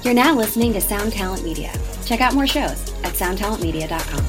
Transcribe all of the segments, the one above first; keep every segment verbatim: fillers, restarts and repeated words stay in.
You're now listening to Sound Talent Media. Check out more shows at sound talent media dot com.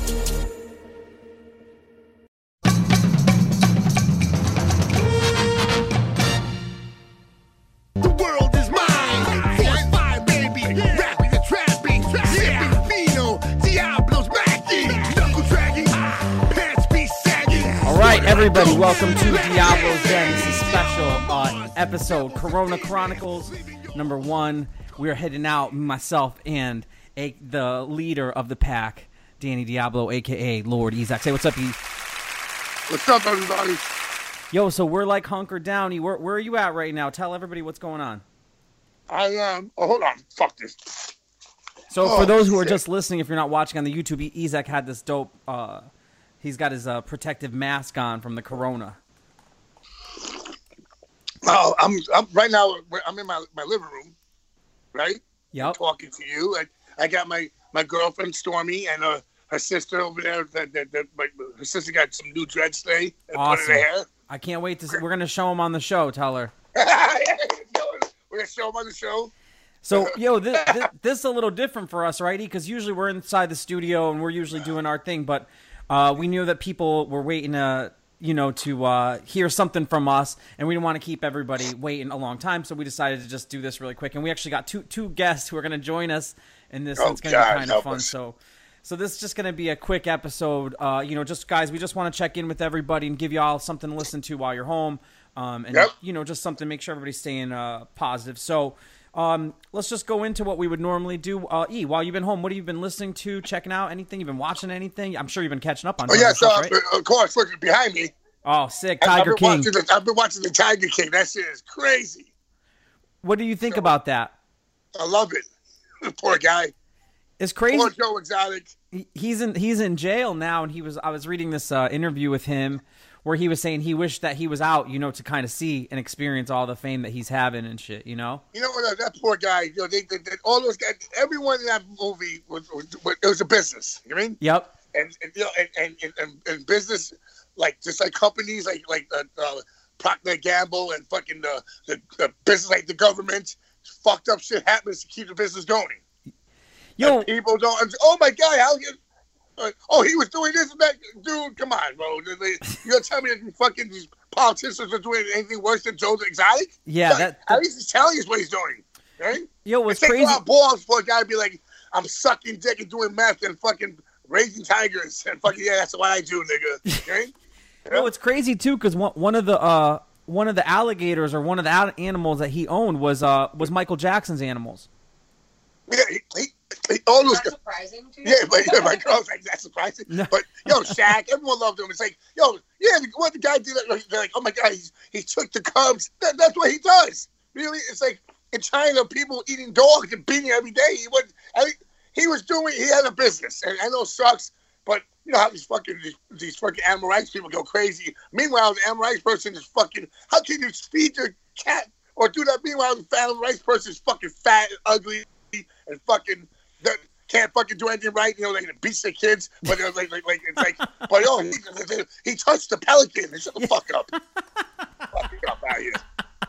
The world is mine. Force fire, baby. Rapping and trapping. Sipping vino. Diablos macking. Knuckle dragging. Pants be sagging. All right, everybody, welcome to Diablos Den. This is a special uh, episode, Corona Chronicles, number one. We're heading out, myself and a, the leader of the pack, Danny Diablo, a k a. Lord Ezak. Say what's up, E. What's up, everybody? Yo, so we're like hunkered down. E, where, where are you at right now? Tell everybody what's going on. I, um, oh, hold on. Fuck this. So Oh, for those who are shit. just listening, if you're not watching on the YouTube, E- Ezak had this dope, uh, he's got his uh, protective mask on from the Corona. Oh, I'm, I'm right now, I'm in my, my living room, right? Yep. Talking to you. I, I got my, my girlfriend, Stormy, and uh, her sister over there. That, that, that, my, her sister got some new dreads today. And Awesome. put in her hair. I can't wait to see. We're going to show him on the show, tell her. We're going to show them on the show. So, yo, this, this, this is a little different for us, right? Because usually we're inside the studio and we're usually doing our thing, but uh, we knew that people were waiting to, you know, to uh, hear something from us, and we didn't want to keep everybody waiting a long time, so we decided to just do this really quick. And we actually got two two guests who are going to join us in this. Oh, It's going to God, be kind of help fun. us. So, so this is just going to be a quick episode. Uh, you know, just guys, we just want to check in with everybody and give you all something to listen to while you're home, um, and Yep. you know, just something to make sure everybody's staying uh, positive. So. Um, let's just go into what we would normally do. Uh, E, while you've been home, what have you been listening to, checking out, anything? You've been watching anything? I'm sure you've been catching up on Oh, some yeah, of so, stuff, right? of course, look behind me. Oh, sick. I've Tiger been King. Watching the, I've been watching the Tiger King. That shit is crazy. What do you think about that? I love it. The poor guy. It's crazy. Poor Joe Exotic. He- He's in he's in jail now, and he was. I was reading this uh, interview with him where he was saying he wished that he was out, you know, to kind of see and experience all the fame that he's having and shit, you know? You know what? That poor guy. You know, they, they, they all those guys. Everyone in that movie was, was, was it was a business. You know what I mean? Yep. And, and you know, and and, and, and and business, like just like companies, like like uh, uh, Procter and Gamble and fucking the, the the business, like the government, fucked up shit happens to keep the business going. Yo, And people don't. Oh my God! How you? Uh, oh, he was doing this and that. Dude, come on, bro. They- they- You gonna tell me that these fucking these politicians are doing anything worse than Joe Exotic? yeah, Like, that, at least he's telling us what he's doing. Right? yo, what's It takes crazy? a lot of balls for a guy to be like, I'm sucking dick and doing meth and fucking raising tigers and fucking yeah, that's what I do, nigga. Right? No, it's crazy too because one one of the uh one of the alligators or one of the al- animals that he owned was uh was Michael Jackson's animals. Yeah, he, he, he, all those That's guys. surprising to you. Yeah, but yeah, my girl's like, that's surprising. No. But yo, Shaq, everyone loved him. It's like, yo, yeah, what the guy did, they're like, oh my God, he's, he took the Cubs. That, that's what he does. Really, it's like in China, people eating dogs and beating every day. He was, I mean, he was doing, he had a business, and I know it sucks, but you know how these fucking these, these fucking animal rights people go crazy. Meanwhile, the animal rights person is fucking. How can you feed your cat or do that? Meanwhile, the animal rights person is fucking fat and ugly and fucking. That can't fucking do anything right, you know, like beats their kids, but they're like, like, like, it's like, but yo, he, he touched the pelican. Shut the fuck up. Fuck up out here.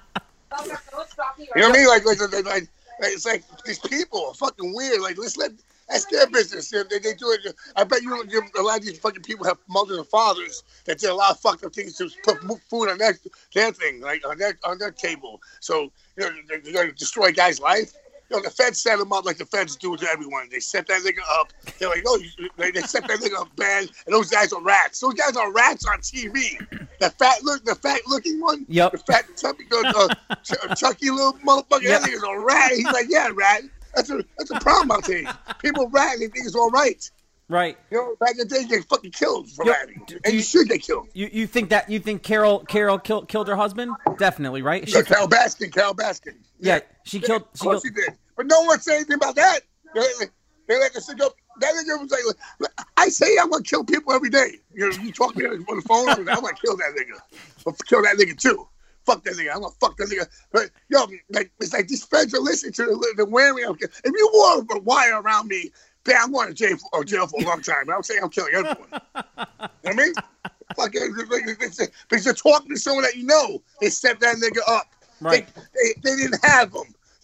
You know what I mean? Like, like, like, like, like, it's like these people are fucking weird. Like, let's let that's their business. They, they, they do it. I bet you, you a lot of these fucking people have mothers and fathers that did a lot of fucked up things to put food on their their thing, like on their on their table. So you know, they're, they're gonna destroy a guy's life. You know, the feds set him up like the feds do to everyone. They set that nigga up. They're like, oh, you, they, they set that nigga up bad, and those guys are rats. Those guys are rats on T V. The fat look, the fat looking one. Yep. The fat chubby, uh, uh, Chucky little motherfucker. Yep. That nigga's a rat. He's like, yeah, rat. That's a that's a problem out there. People rat and they think it's all right. Right. You know, back in the day, they get fucking killed for Yo, ratting, do and you- you should get killed. You you think that you think Carol Carol killed killed her husband? Definitely, right? She, So Carol Baskin, Carol Baskin. yeah, she killed. Of She course killed he did. But no one said anything about that. They, they let the shit go. That nigga was like, I say I'm going to kill people every day. You know, you talk to me on the phone, I'm going to kill that nigga. But kill that nigga too. Fuck that nigga. I'm going to fuck that nigga. But, yo, like, it's like these feds are listening to the, the wearing. If you wore a wire around me, man, I'm going to jail for, or jail for a long time. But I'm saying I'm killing everyone. You know what I mean? Fuck it. Because you're talking to someone that you know. They set that nigga up. Right. They, they, they didn't have him. They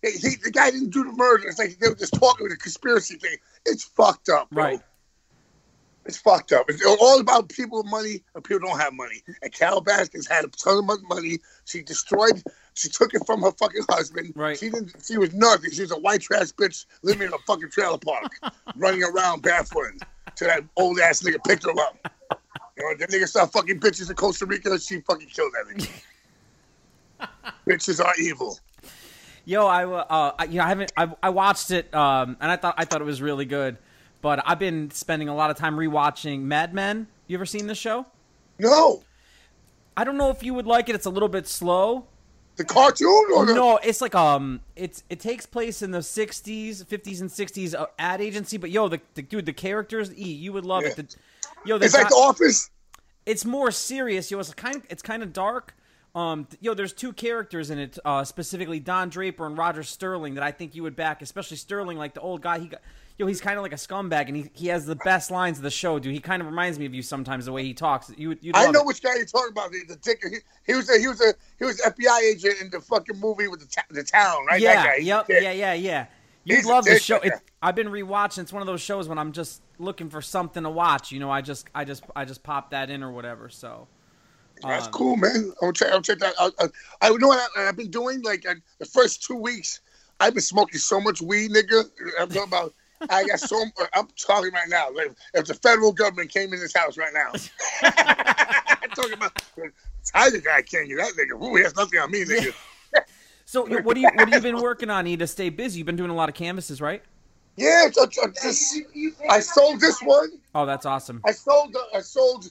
he, he, the guy didn't do the murder. It's like they were just talking with a conspiracy thing. It's fucked up, bro. Right. It's fucked up. It's all about people with money and people don't have money. And Carol Baskins had a ton of money. She destroyed. She took it from her fucking husband. Right. She didn't. She was nothing. She was a white trash bitch living in a fucking trailer park, running around barefooted. Till that old ass nigga picked her up. You know, the nigga saw fucking bitches in Costa Rica. She fucking killed that nigga. Bitches are evil. Yo, I uh, I, you know, I haven't. I, I watched it, um, and I thought I thought it was really good. But I've been spending a lot of time rewatching Mad Men. You ever seen this show? No. I don't know if you would like it. It's a little bit slow. The cartoon or the... No, it's like um, it's it takes place in the sixties, fifties, and sixties uh, ad agency. But yo, the, the dude, the characters, E, you would love Yeah. it. The, yo, the It's like guy- The Office. It's more serious. Yo, it's kind of it's kind of dark. Um, yo, there's two characters in it, uh, specifically Don Draper and Roger Sterling, that I think you would back, especially Sterling, like the old guy. He got, yo, he's kind of like a scumbag, and he, he has the best lines of the show, dude. He kind of reminds me of you sometimes, the way he talks. You, you'd I love know it. which guy you're talking about. The, the dick. He, he was a he was a he was F B I agent in the fucking movie with the ta- the town, right? Yeah, That guy. yep, Yeah. yeah, yeah, yeah. You'd He's a love the dick, show. that It, guy. I've been rewatching. It's one of those shows when I'm just looking for something to watch. You know, I just, I just, I just pop that in or whatever. So. That's Um, cool, man. I'll check. I'll check that. I, I, I know what I, I've been doing. Like uh, the first two weeks, I've been smoking so much weed, nigga. I'm talking about. I got so. I'm talking right now. Like, if the federal government came in this house right now, I'm talking about. Tiger guy can't get that nigga. Ooh, he has nothing on me, nigga. So what do you, what have you been working on, E, to stay busy? You've been doing a lot of canvases, right? Yeah, I, I, just, I sold this one. Oh, that's awesome. I sold. I sold.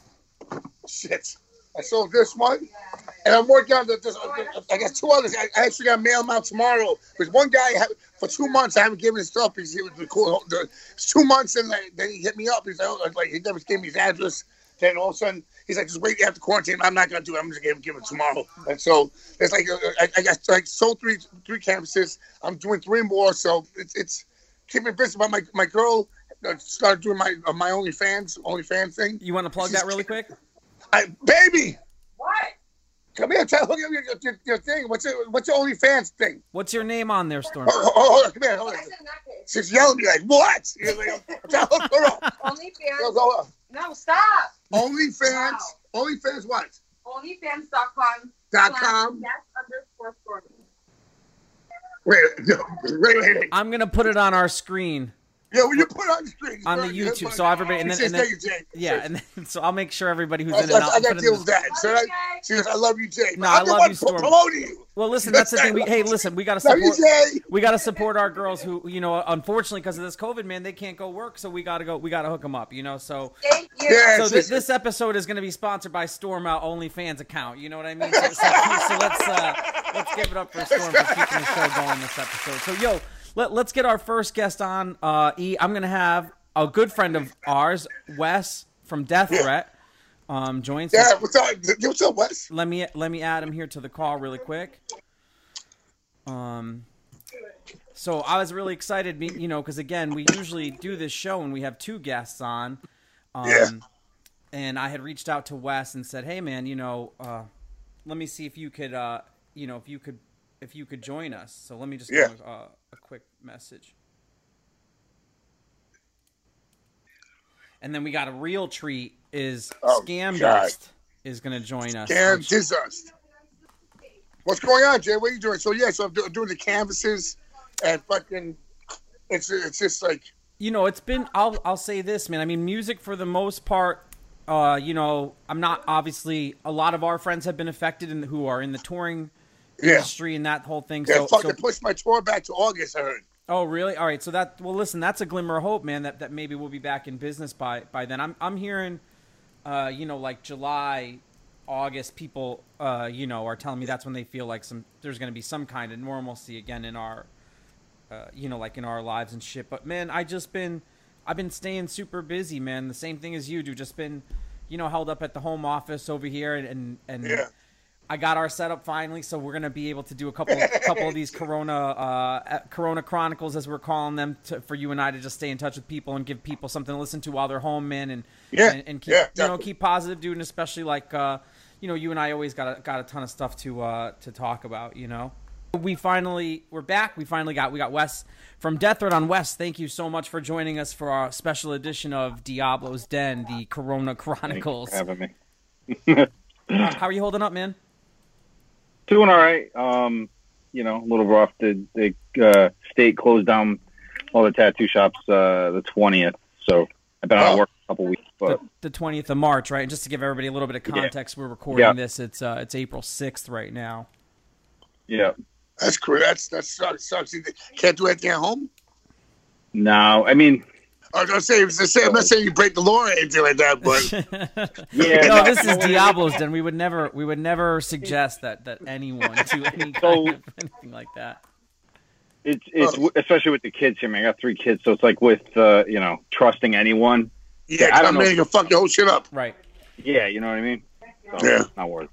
Shit. I sold this one, and I'm working on the. This, I got two others. I, I actually got to mail them out tomorrow. Because one guy for two months I haven't given his stuff because he was the cool. The, it's two months, and like, then he hit me up. He's like, oh, like he never gave me his address. Then all of a sudden he's like, just wait after quarantine. I'm not gonna do it. I'm just gonna give it tomorrow. And so it's like uh, I, I got like sold three three canvases. I'm doing three more, so it's it's keeping busy. But my my girl started doing my uh, my OnlyFans OnlyFans thing. You want to plug that really quick? I, baby, What? come here. Tell look at your, your, your thing. What's your what's your OnlyFans thing? What's your name on there, Storm? Oh, oh, oh, hold on. Come here. Hold on. What's in that page? She's yelling at me like, what? You're like, tell her, hold on. OnlyFans. Hold on, hold on. No, stop. OnlyFans. OnlyFans what? OnlyFans dot com. Dot com. Yes underscore Stormy. Wait, no, wait, wait, wait. I'm gonna put it on our screen. Yeah, when you put it on the screen. On the YouTube, so everybody, and then, and then yeah, and then, so I'll make sure everybody who's I, in it. I, I'll I put got it to in deal the- with that. So that, she goes, I love you, Jay. No, I'm I the love one you, Storm. promoting you. Well, listen, that's the thing. We, hey, listen, we gotta Love you, support. Jay. We gotta support our girls who, you know, unfortunately because of this COVID, man, they can't go work, so we gotta go. We gotta hook them up, you know. So, Thank you. Yeah. so it's this, just- this episode is gonna be sponsored by Storm Out OnlyFans account. You know what I mean? So, so, so let's uh, let's give it up for Storm for keeping the show going this episode. So, yo, let, let's get our first guest on. Uh, E, I'm gonna have a good friend of ours, Wes from Death Yeah. Threat, um, joins us. Yeah, what's up? What's up, Wes? Let me let me add him here to the call really quick. Um, so I was really excited, me- you know, because again, we usually do this show and we have two guests on. Um, Yeah. And I had reached out to Wes and said, "Hey, man, you know, uh, let me see if you could, uh, you know, if you could, if you could join us." So let me just Yeah. give him a, a quick message. And then we got a real treat. Is Oh, Scam God. Dust is going to join us. Damn, which- Jesus. What's going on, Jay? What are you doing? So, yeah, so I'm do- doing the canvases and fucking, it's it's just like, You know, it's been. I'll I'll say this, man. I mean, music for the most part. Uh, you know, I'm not obviously. A lot of our friends have been affected, and who are in the touring yeah. industry and that whole thing. Yeah, So, fucking so pushed my tour back to August, I heard. oh, really? All right. So that. Well, listen, that's a glimmer of hope, man. That that maybe we'll be back in business by by then. I'm I'm hearing, uh, you know, like July, August. People, uh, you know, are telling me that's when they feel like some. There's going to be some kind of normalcy again in our. Uh, you know, like in our lives and shit. But man, I just been, I've been staying super busy, man. The same thing as you do. Just been, you know, held up at the home office over here, and and, and Yeah. I got our setup finally, so we're gonna be able to do a couple, a couple of these Corona, uh, Corona Chronicles, as we're calling them, to, for you and I to just stay in touch with people and give people something to listen to while they're home, man, and Yeah, and, and keep, yeah, you know, definitely. keep positive, dude, and especially like, uh, you know, you and I always got a, got a ton of stuff to uh, to talk about, you know. We finally we're back. We finally got we got Wes from Death Threat on. Wes, thank you so much for joining us for our special edition of Diablo's Den, the Corona Chronicles. Thanks for having me. how, how are you holding up, man? Doing all right. Um, you know, a little rough. The, the uh, state closed down all the tattoo shops uh, the twentieth, so I've been out of work a couple weeks. But the, the twentieth of March, right? And just to give everybody a little bit of context, yeah. we're recording yeah. this. It's uh, it's April sixth right now. Yeah. That's cool. That's that sucks. sucks. You can't do anything at home. No, I mean, I was gonna say, I was gonna say I'm not saying you break the law or anything like that, but yeah. No, this is Diablo's Den. We would never, we would never suggest that that anyone do any kind So, of anything like that. It's it's oh. especially with the kids here, man. I got three kids, so it's like with uh, you know, trusting anyone. Yeah, I don't know. You can fuck the whole shit up. Right. Yeah, you know what I mean. So, yeah. Not worth.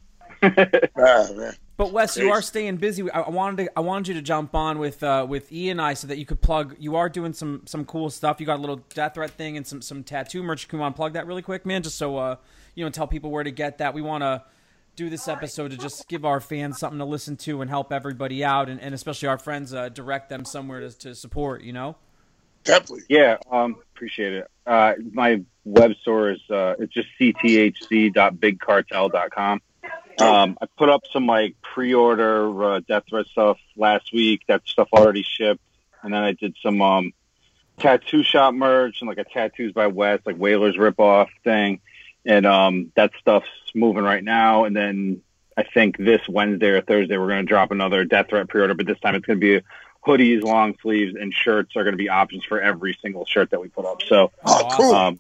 ah, man. But Wes, you are staying busy. I wanted to, I wanted you to jump on with uh, with E and I so that you could plug. You are doing some some cool stuff. You got a little Death Threat thing and some some tattoo merch. Can you want to plug that really quick, man? Just so uh, you know, tell people where to get that. We want to do this episode to just give our fans something to listen to and help everybody out, and, and especially our friends, uh, direct them somewhere to to support. You know. Definitely. Yeah, um, appreciate it. Uh, my web store is uh, it's just c t h c dot big cartel dot com. Um, I put up some like pre-order uh, Death Threat stuff last week. That stuff already shipped, and then I did some um, tattoo shop merch and like a Tattoos by Wes, like Whalers ripoff thing, and um, that stuff's moving right now. And then I think this Wednesday or Thursday we're going to drop another Death Threat pre-order, but this time it's going to be hoodies, long sleeves, and shirts are going to be options for every single shirt that we put up. So, oh, cool. Um,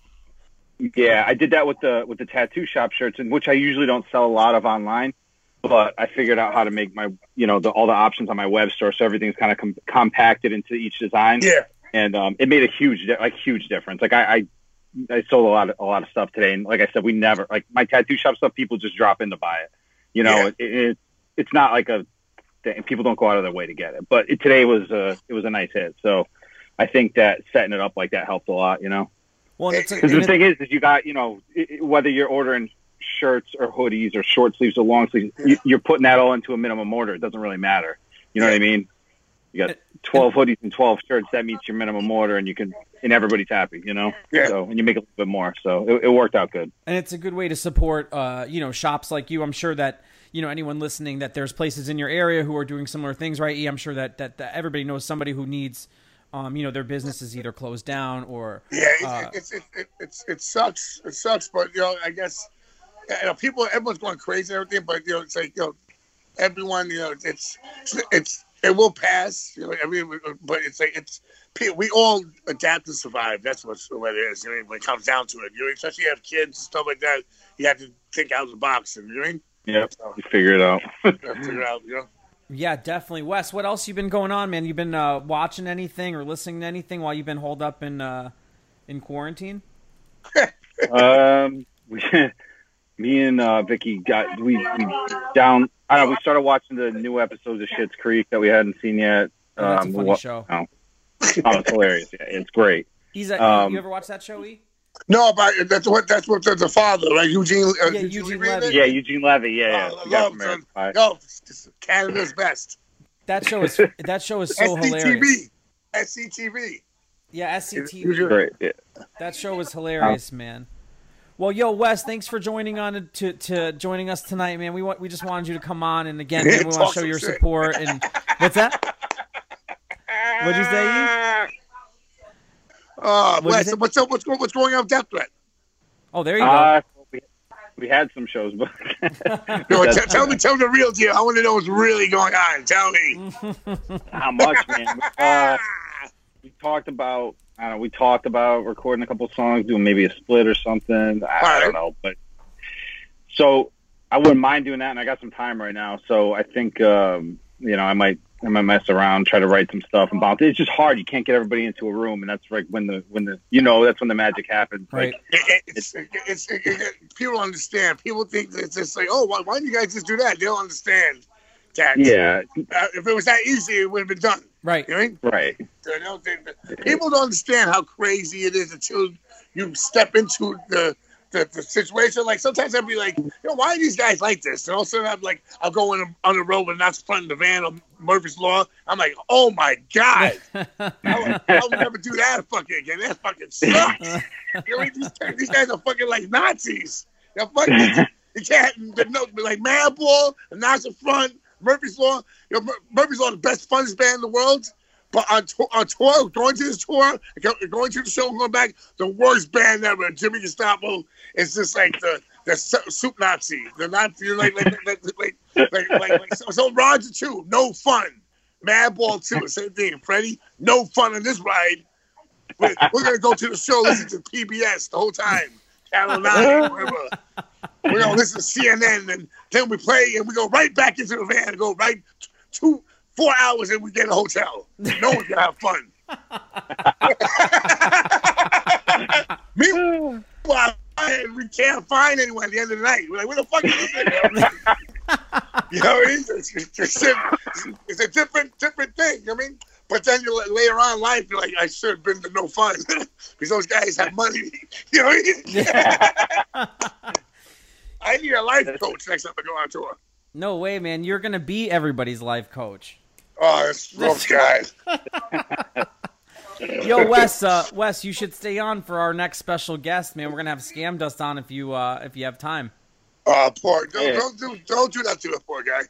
yeah, I did that with the with the tattoo shop shirts, and which I usually don't sell a lot of online, but I figured out how to make my, you know, the, all the options on my web store, so everything's kind of com- compacted into each design. Yeah, and um, it made a huge, like, huge difference. Like I, I, I sold a lot of a lot of stuff today, and like I said, we never like my tattoo shop stuff. People just drop in to buy it. You know, yeah. it, it it's not like a thing. People don't go out of their way to get it, but it, today was a it was a nice hit. So I think that setting it up like that helped a lot. You know. Well, because the thing is, is you got, you know, it, whether you're ordering shirts or hoodies or short sleeves or long sleeves, you, you're putting that all into a minimum order. It doesn't really matter. You know what I mean? You got twelve hoodies and twelve shirts. That meets your minimum order, and you can, and everybody's happy. You know, yeah. So and you make a little bit more. So it, it worked out good. And it's a good way to support, uh, you know, shops like you. I'm sure that, you know, anyone listening, that there's places in your area who are doing similar things, right? I'm sure that that, that everybody knows somebody who needs. Um, you know, their business is either closed down or yeah, it, uh, it's it, it, it's it sucks. It sucks, but you know, I guess you know, people, everyone's going crazy and everything. But you know, it's like you know, everyone, you know, it's it's it will pass. You know, I mean, but it's like it's we all adapt and survive. That's what's what it is. You know, when it comes down to it, you know, especially if you have kids and stuff like that, you have to think out of the box. And you know what I mean? Yeah, so, you figure it out. you figure it out. You know. Yeah, definitely. Wes, what else you been going on, man? You been uh, watching anything or listening to anything while you've been holed up in uh, in quarantine? um, we, me and uh, Vicky got we, we down. I don't know. We started watching the new episodes of Schitt's Creek that we hadn't seen yet. Oh, that's um, a funny what, show. Oh. oh, it's hilarious. Yeah, it's great. He's a, um, you ever watch that show, E? No, but that's what that's what the, the father, right? Eugene. Uh, Yeah, Eugene, Eugene Levy. Levy. Yeah, Eugene Levy. Yeah, yeah. Oh, The guy I love from him. American Pie. Yo, it's Canada's best. That show is that show is so S C T V. hilarious. S C T V. Yeah, S C T V. Usually- Great. Yeah. That show was hilarious, man. Well, yo, Wes, thanks for joining on to to joining us tonight, man. We want we just wanted you to come on, and again, man, we want Talk to show some your shit. support. And what's that? What'd you say? E? Uh, What'd you Wes, say? what's up? What's going? What's going on with Death Threat? Oh, there you go. Uh, we, we had some shows, but No, t- tell me, tell me the real deal. I want to know what's really going on. Tell me. how much, man? Uh, we talked about. I don't know. We talked about recording a couple songs, doing maybe a split or something. I, I Right. don't know, but so I wouldn't mind doing that, and I got some time right now, so I think um, you know I might I might mess around, try to write some stuff and bounce. It's just hard. You can't get everybody into a room, and that's like when the when the you know that's when the magic happens. Right. Like, It, it's, it, it's, it, it, people don't understand. People think that it's just like, oh, why, why don't you guys just do that? They don't understand that. yeah, Uh, if it was that easy, it would have been done. Right. You know what I mean? right. They don't think that- people don't understand how crazy it is until you step into the the, the situation. Like sometimes I'd be like, you know, why are these guys like this? And all of a sudden I'm like, I'll go in on the road and not front of the van on Murphy's Law. I'm like, oh my god, I would, I would never do that fucking again. That fucking sucks. You know, these, these guys are fucking like Nazis. They're fucking. You can't. The note like Madball, the Nazi Front, Murphy's Law. You know, Mur- Murphy's Law, the best funnest band in the world. But on, to- on tour, going to this tour, going to the show, and going back, the worst band ever. Jimmy Gestapo is just like the the su- soup Nazi, the Nazi, like like like like like, like, like so, so Roger too, no fun. Madball too, same thing. Freddie, no fun on this ride. We're, we're gonna go to the show, listen to P B S the whole time, Channel Nine, whatever. We're gonna listen to C N N, and then we play, and we go right back into the van and go right t- two. Four hours and we get a hotel. No one's gonna have fun. Meanwhile, we can't find anyone at the end of the night. We're like, where the fuck is this thing? You know, it's, it's, it's, it's a different, different thing. You know what I mean? But then you later on in life, you're like, I should have been to No Fun because those guys have money. You know what I mean? I need a life coach next time I go on tour. No way, man. You're going to be everybody's life coach. Oh, that's rough, guys. Yo, Wes, uh, Wes, you should stay on for our next special guest, man. We're going to have Scam Dust on if you uh, if you have time. Oh, poor. Don't, yeah. don't, do, don't do that to the poor guy.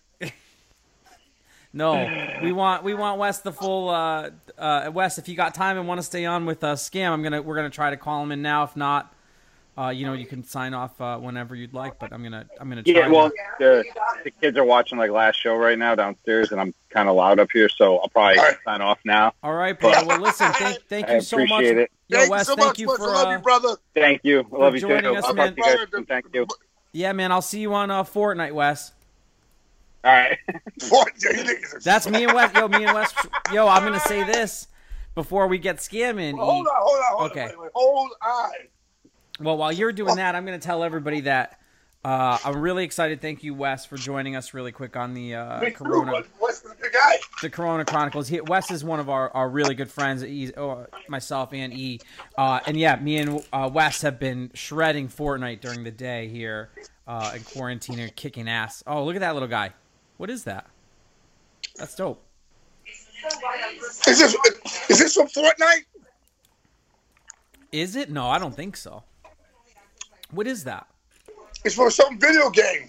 No, we want we want Wes the full uh, uh, Wes. If you got time and want to stay on with uh, Scam, I'm gonna we're gonna try to call him in now. If not, uh, you know, you can sign off uh, whenever you'd like. But I'm gonna I'm gonna try. Yeah, well, to... the the kids are watching like last show right now downstairs, and I'm kind of loud up here, so I'll probably right. sign off now. All right, brother. Well, listen, thank thank you I so much. It. Yo, thank Wes, you so thank much, you much. for I love uh, you, brother. Thank you. I love you too. Us, I'll man. talk to you guys. Thank you. Yeah, man. I'll see you on uh, Fortnite, Wes. All right. That's me and Wes. Yo, me and Wes. Yo, I'm gonna say this before we get scamming. Well, hold on, hold on, hold okay. on. Wait, wait, hold on. Well, while you're doing that, I'm gonna tell everybody that uh, I'm really excited. Thank you, Wes, for joining us really quick on the uh, Me Corona. Too, Wes is a good guy. The Corona Chronicles. He, Wes is one of our, our really good friends. E, oh, myself and E, uh, and yeah, me and uh, Wes have been shredding Fortnite during the day here uh, in quarantine and kicking ass. Oh, look at that little guy. What is that? That's dope. Is this is this from Fortnite? Is it? No, I don't think so. What is that? It's for some video game.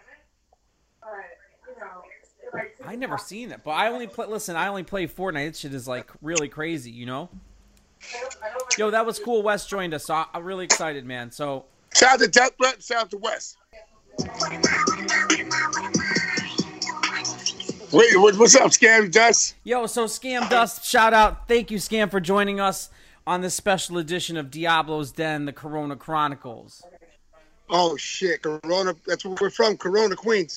I never seen it, but I only play. Listen, I only play Fortnite. This shit is like really crazy, you know. Yo, that was cool. Wes joined us. So I, I'm really excited, man. So shout out to Death Threat. Shout out to Wes. Wait, what's up, Scam Dust? Yo, so Scam Dust, shout out. Thank you, Scam, for joining us on this special edition of Diablo's Den, the Corona Chronicles. Oh, shit. Corona, that's where we're from, Corona, Queens.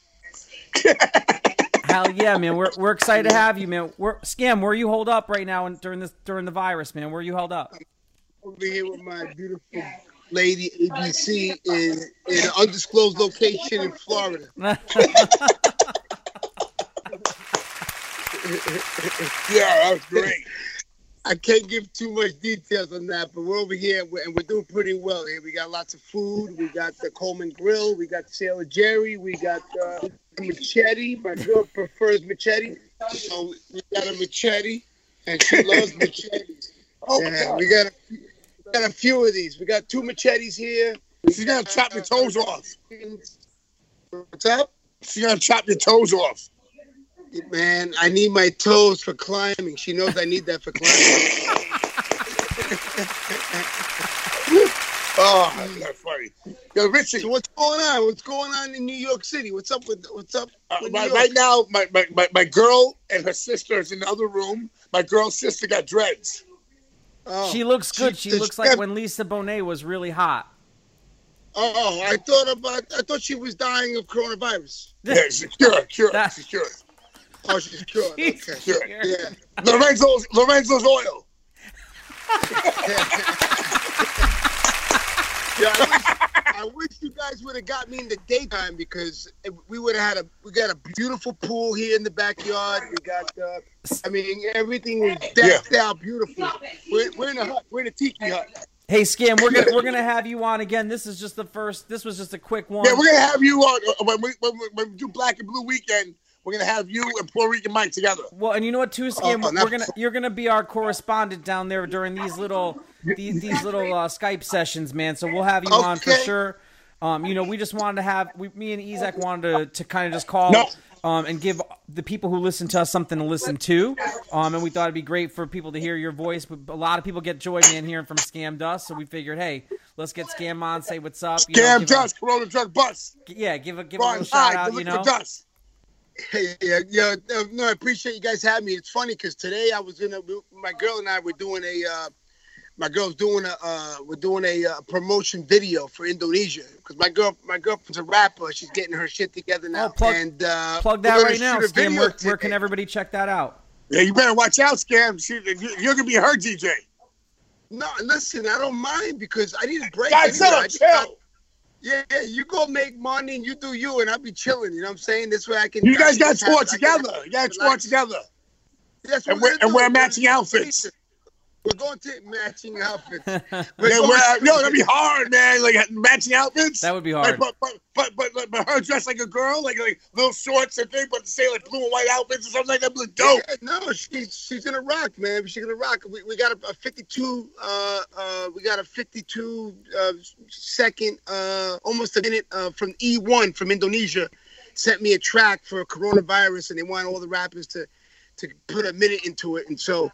Hell yeah, man. We're we're excited to have you, man. We're, Scam, where you hold up right now during this during the virus, man? Where you held up? I'm over here with my beautiful lady, A B C, in, in an undisclosed location in Florida. Yeah, that was great. I can't give too much details on that, but we're over here and we're doing pretty well here. We got lots of food. We got the Coleman Grill. We got Sailor Jerry. We got uh, machete. My girl prefers machete, so we got a machete, and she loves machetes. Oh, yeah, we got a, we got a few of these. We got two machetes here. She's gonna chop your toes off. What's up? She's gonna chop your toes off. Man, I need my toes for climbing. She knows I need that for climbing. Oh, that's funny. Yo, Richie. So what's going on? What's going on in New York City? What's up with what's up? With uh, my, right now, my, my, my, my girl and her sister is in the other room. My girl's sister got dreads. Oh. She looks good. She, she looks she like have, when Lisa Bonet was really hot. Oh, I thought about. I thought she was dying of coronavirus. Yeah, she's cured. Cured. That, she's cured. Oh, she's cured. Okay. She's Cured. cured. Yeah. Lorenzo's Lorenzo's oil. Yeah, I wish, I wish you guys would have got me in the daytime because we would have had a we got a beautiful pool here in the backyard. We got uh, I mean everything was decked yeah. out beautiful. We're, we're in a hut. We're in a tiki hut. Hey, Scam, we're gonna we're gonna have you on again. This is just the first. This was just a quick one. Yeah, we're gonna have you on uh, when we when we, when we do Black and Blue Weekend. We're gonna have you and Puerto Rican Mike together. Well, and you know what, too, Scam, Oh, we're gonna you're gonna be our correspondent down there during these little these these little uh, Skype sessions, man. So we'll have you on for Okay. sure. Um, you know, we just wanted to have we, me and Ezek wanted to, to kind of just call No. um and give the people who listen to us something to listen to. Um, and we thought it'd be great for people to hear your voice. But a lot of people get joy, man, hearing from Scam Dust. So we figured, hey, let's get Scam on, say what's up. You know, Scam give a- Dust, Corona Drug Bust. Yeah, give a give a Ron little shout Hyde, out. look You for know. Dust. Hey, yeah, yeah, no, no, I appreciate you guys having me. It's funny because today I was in a, my girl and I were doing a, uh, my girl's doing a, uh, we're doing a uh, promotion video for Indonesia because my girl, my girlfriend's a rapper. She's getting her shit together now. Oh, plug- and uh, Plug we're that gonna right now, shoot a Scam. video Where, where today. can everybody check that out? Yeah, you better watch out, Scam. She, you're gonna be her D J. No, listen, I don't mind because I need a break. Guys, anyway. up, I just got- chill. Yeah, yeah, you go make money and you do you, and I'll be chilling. You know what I'm saying? This way I can. You I guys can got have- tour I can together. have- You got tour relax. together. That's what And we're we're, gonna and do. we're We're matching gonna- outfits. We're going to matching outfits. Yeah, going we're, to- yo, that'd be hard, man. Like matching outfits. That would be Like, hard. but, but but but like, but her dressed like a girl, like like little shorts and thing, but to say like blue and white outfits or something like that, be like, dope. Yeah, no, she's she's gonna rock, man. She's gonna rock. We, we got a, a fifty-two. Uh, uh, we got a fifty-two uh, second, uh, almost a minute uh, from E one from Indonesia. Sent me a track for coronavirus, and they want all the rappers to to put a minute into it, and so.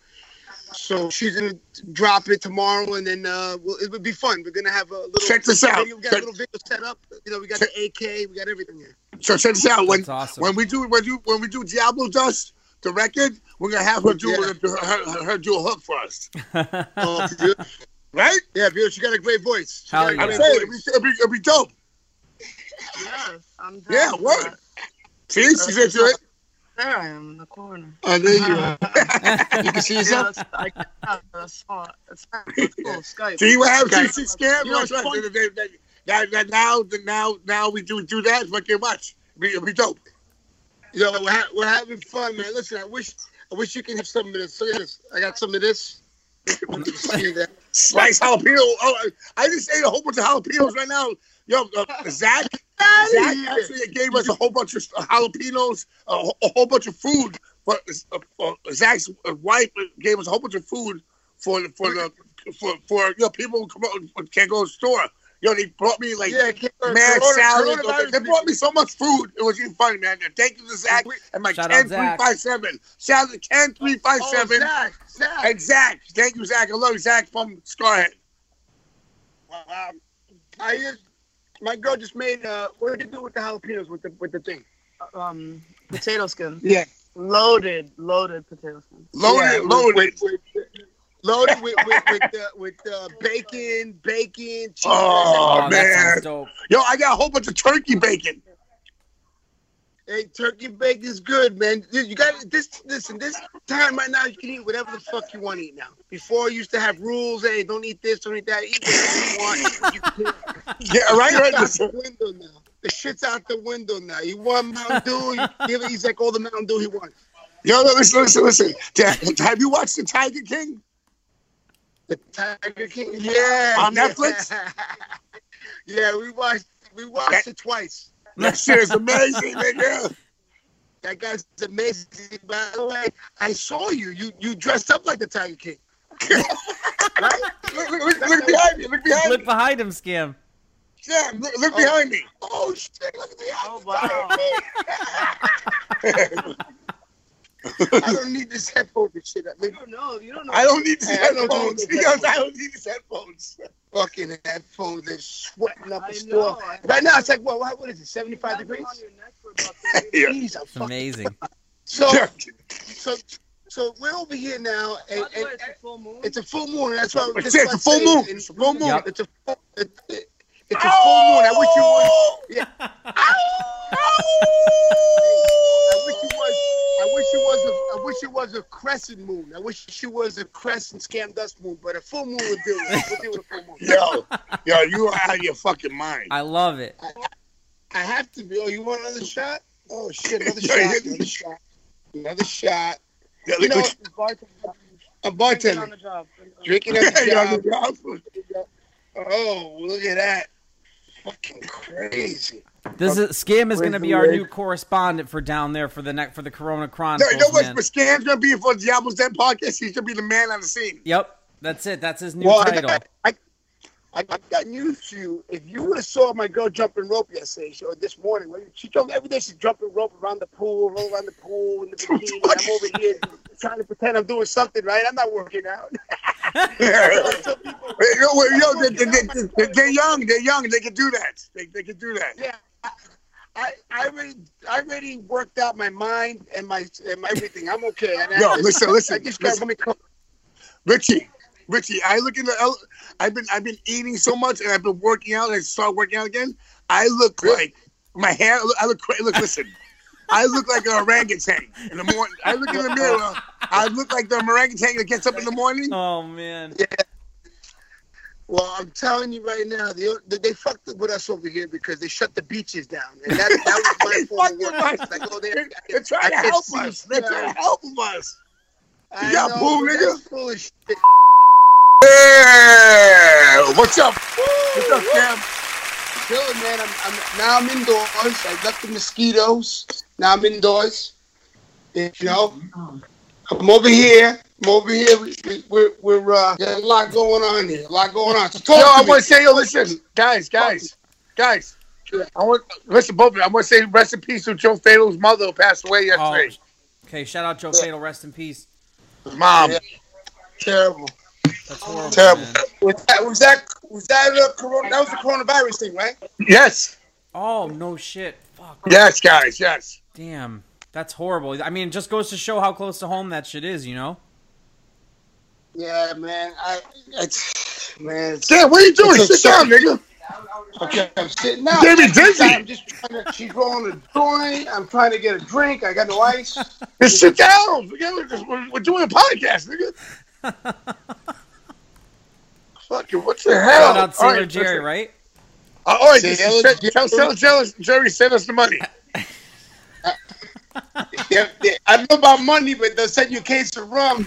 So she's gonna drop it tomorrow, and then uh, we'll, it would be fun. We're gonna have a little. Check this out. Video, we got a little video set up. You know, we got Check- the A K, we got everything here. So check this out. When That's awesome. when we do when you when we do Diablo Dust, the record, we're gonna have her do Yeah. her, her, her, her do a hook for us, Oh, dude. right? Yeah, beautiful. She got a great voice. She Hell got a yeah. I'm great saying it'd voice. be, it'd, be, it'd be dope. Yes, I'm done. Yeah, with word. that. See, she's into it. There I am in the corner. Oh, there you are. You can see Yeah, yourself. that's, I can that's fun. It's that's cool. Skype. See what happens? Okay. See, see, scam. You know, Watch, it's watch. fun. That, that, that, that now, that now, now we do do that. Fucking watch. It'd be, it'd be dope. Yo, we're, ha- we're having fun, man. Listen, I wish I wish you could have some of this. Look at this. I got some of this. You can see that. Slice jalapeno. Oh, I just ate a whole bunch of jalapenos right now. Yo, uh, Zach, Zach actually gave us a whole bunch of jalapenos, a, whole- a whole bunch of food. For, uh, uh, Zach's wife gave us a whole bunch of food for the for the for for you know people who come out, can't go to the store. Yo, they brought me like Yeah, can't go- mad corona- salad. coronavirus They brought me so much food. It was even funny, man. Thank you to Zach and my Shout out Ken three Zach. five seven. Shout out to Ken three five Oh, seven Zach, Zach. and Zach. Thank you, Zach. I love you, Zach from Scarhead. Wow. I just, my girl just made. Uh, what did you do with the jalapenos with the with the thing? Um, potato skins. Yeah, Loaded, loaded potato skins. Loaded, yeah, loaded. With, with, with, loaded with with with, uh, with uh, bacon, bacon, cheese. Oh, Oh, that man. sounds dope. Yo, I got a whole bunch of turkey bacon. Hey, turkey bacon is good, man. You, you got this. Listen, this time right now, you can eat whatever the fuck you want to eat now. Before, you used to have rules. Hey, don't eat this, don't eat that. Eat whatever you want. You can, Yeah, right, right. It's out the window now. The shit's out the window now. You want Mountain Dew? You give it. He's like all the Mountain Dew he wants. Yo, no, listen, listen, listen. Have you watched The Tiger King? The Tiger King. Yeah. On yeah. Netflix? Yeah, we watched. We watched it twice. That shit is amazing, nigga. That guy's amazing. By the way, I saw you. You you dressed up like the Tiger King. Right? Look, look, look, look behind me. Look behind Look me. behind him, Scam. Yeah, look, look behind me. Oh shit! Look at the Oh wow. I don't need this headphone and shit. I mean, You don't know. You don't know. I don't need these Hey, I don't headphones. need He these goes, I don't need these headphones. fucking headphones. They're sweating up I the store. know. I- Right now, it's like what? What what is it? Seventy-five You've been degrees. on your neck for about thirty Yeah. Jeez, I'm It's fucking. amazing. So Yeah. so so we're over here now, and, By the and, way, it's a full moon. it's a full moon. That's why. It's that's it, why it's a full I say moon. in- It's a full moon. Yep. It's a full. It, it, it's a full moon. I wish you was. Yeah. I wish it was. I wish it was a. I wish it was a crescent moon. I wish it was a crescent scam dust moon, but a full moon would do it. Would do with a full moon. Yo, yo, you are out of your fucking mind. I love it. I have to be. Oh, you want another shot? Oh shit! Another Yeah, shot. yeah. Another shot. Another shot. Yeah, You look, know, look, bartender, I'm Drinking bartending. on the job. Drinking at the Yeah, job. yeah. Oh, look at that. Fucking crazy. This is Scam is going to be our Crazy. new correspondent for down there for the next for the Corona No, Chronicles. you know what? man. But Scam's gonna be for Diablo's Den podcast. He's gonna be the man on the scene. Yep, that's it. That's his new Well, title. I, I, I, I got news for you. If you would have saw my girl jumping rope yesterday, or this morning, right? She jumped every day. She's jumping rope around the pool, roll around the pool in the bikini. I'm over here trying to pretend I'm doing something, right? I'm not working out. Some people, Yo, yo, they, they, they, they, they're young. They're young. They can do that. They, they can do that. yeah, I, I already, I already worked out my mind and my, and my everything. I'm okay. And Yo, I, listen, listen, I just got listen. me covered. Richie, Richie, I look in the. L- I've been I've been eating so much and I've been working out and I start working out again. I look like my hair. I look crazy. Look, listen. I look like an orangutan in the morning. I look in the mirror. I look like the orangutan that gets up in the morning. Oh man. Well, I'm telling you right now, they, they fucked with us over here because they shut the beaches down, and that, that was my They form of fucking work. us. Like, oh, they, They're, they're trying I to can help see us. They're trying to help us. I You got know, pool, but nigga? that's full of shit. Yeah. What's up? What's up, Cam? Chilling, man. I'm, I'm now I'm indoors. I left the mosquitoes. Now I'm indoors. You know, I'm over here. I'm over here. We, we, we're we're uh, got a lot going on here. A lot going on. So talk Yo, to I me. want to say, yo, listen, guys, guys, guys. I want listen, both of you. I want to say rest in peace to Joe Fatal's mother who passed away Oh, yesterday. okay. Shout out Joe Fatal. Rest in peace. His mom. Yeah. Terrible. That's horrible. Terrible. man. Was that was that was that a corona? That was the coronavirus thing, right? Yes, Oh no shit. Fuck. yes, guys, yes. Damn. That's horrible. I mean, it just goes to show how close to home that shit is, you know? Yeah, man. I, it's, man. It's, Damn, what are you doing? It's a- Sit down, nigga. okay, I'm sitting out. Damn, you're dizzy. I'm just trying to. She's rolling a joint. I'm trying to get a drink. I got no ice. Just sit down. We're, we're, we're doing a podcast, nigga. Fucking, what the hell? Shout out Sailor All right, Jerry, listen. right? Uh, all right, Sailor tell, Jerry. tell, tell, tell Jerry send us the money. Yeah, yeah, I don't know about money, but they'll send you a case of rum.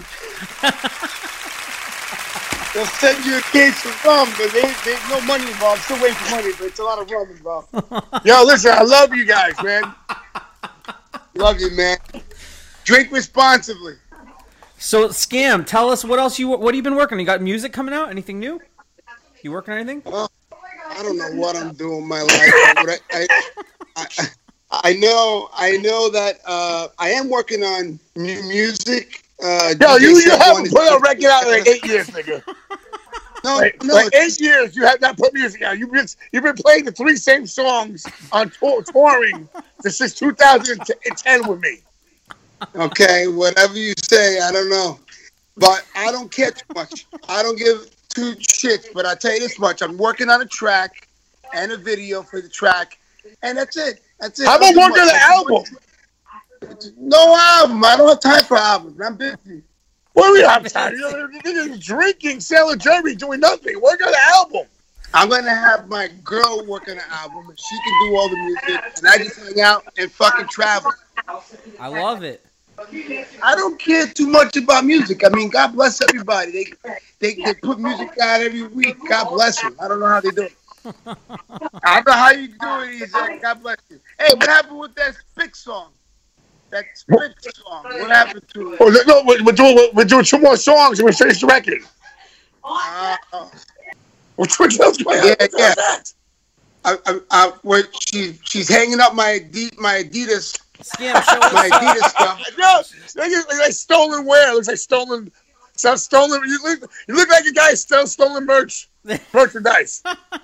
They'll send you a case of rum, but they, there's no money involved. Still waiting for money, but it's a lot of rum involved. Yo, listen, I love you guys, man. Love you, man. Drink responsibly. So, Scam, tell us what else you what have you been working on? You got music coming out? Anything new? You working on anything? I don't know what I'm doing in my life. But I, I, I, I know, I know that uh, I am working on new music. Uh, Yo, D J you, you Seb haven't One is- put a record out in like eight years, nigga. No, Like, no, like eight years, you have not put music out. You've been you've been playing the three same songs on tour, touring since two thousand ten with me. okay, whatever you say, I don't know. But I don't care too much. I don't give two shits, but I tell you this much. I'm working on a track and a video for the track, and that's it. That's it. How I about don't do working on much. the album? No album. I don't have time for albums. I'm busy. What do you have time? You're, you're drinking, selling Jerry, doing nothing. Work on the album. I'm going to have my girl work on the album, and she can do all the music, and I just hang out and fucking travel. I love it. I don't care too much about music. I mean, God bless everybody. They they, they put music out every week. God bless them. I don't know how they do it. I don't know how you do it, Ezek. God bless you. Hey, what happened with that Spick song? That Spick song. What happened to it? Oh, no, we're, we're doing we're doing two more songs and we finish the record. Uh, Which which else? Yeah, yeah. I, I, I, where she, she's hanging up my Adi- my Adidas Scam, show us. my uh, Adidas stuff. No, it's like, like stolen wear. It looks like stolen. Sounds stolen. You look, you look like a guy still stolen merch, merchandise.